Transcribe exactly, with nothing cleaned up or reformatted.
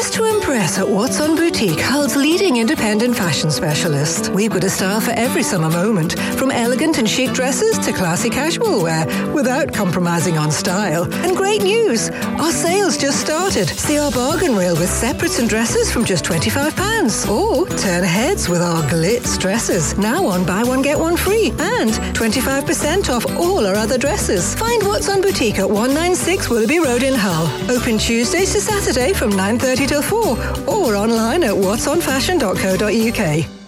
Dress to impress at What's On Boutique, Hull's leading independent fashion specialist. We've got a style for every summer moment, from elegant and chic dresses to classy casual wear, without compromising on style. And great news, our sales just started. See our bargain rail with separates and dresses from just twenty-five pounds. Or turn heads with our glitz dresses, now on buy one get one free, and twenty-five percent off all our other dresses. Find What's On Boutique at one ninety-six Willoughby Road in Hull. Open Tuesdays to Saturday from nine thirty till four, or online at what's on fashion dot co dot uk.